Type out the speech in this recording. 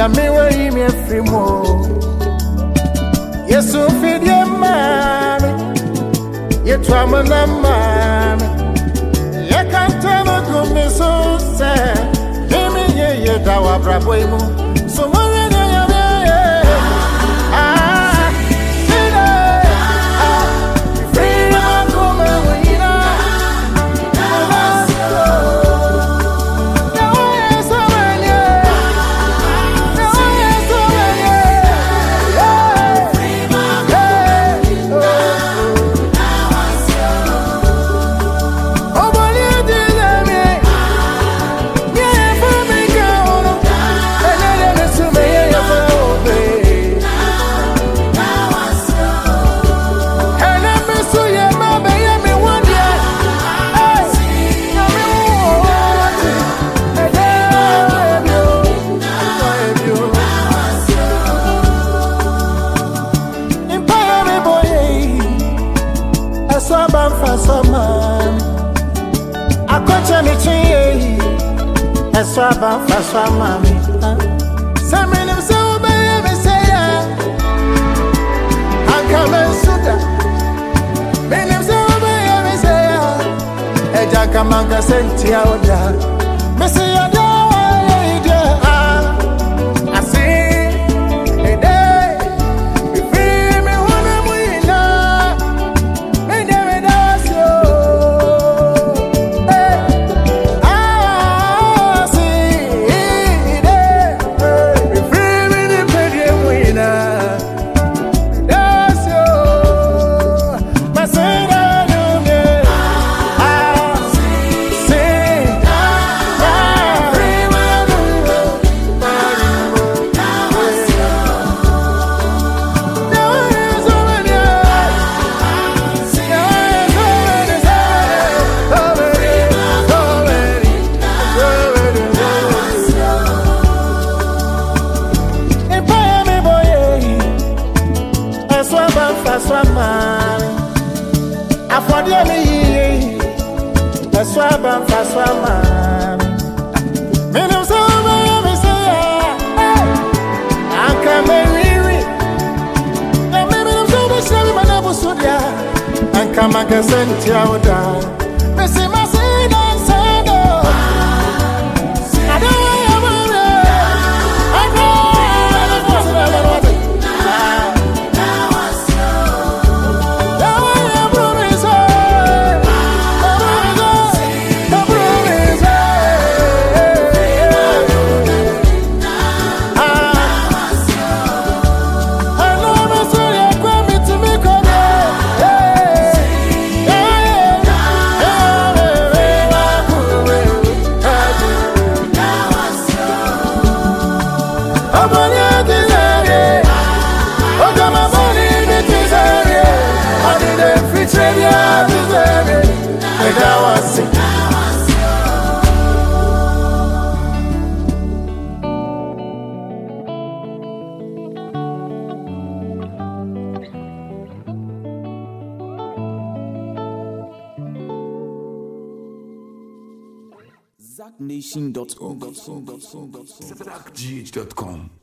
Yami wa imi frimo. Yesu fidye mami. Yetu amana mami. Yekantana kumiso se. Imi ye dawa brabo imu. Sumari ne yami. Swaba faswa mami Samini msaube ya mesaya Ankame suda Mini msaube ya mesaya Eja kamanga senti ya oda Mesaya dawa ya ide Asi Ede Ifimi wane mwina Mende medasyo Swaba faswa mami Mini msaube ya mesaya Ankame wiwi Na mimi msaube shami manabu sudia Ankama kasenti ya uda Mesi masina nsado Adawa ya mami ZackNation.org. ZackGH.com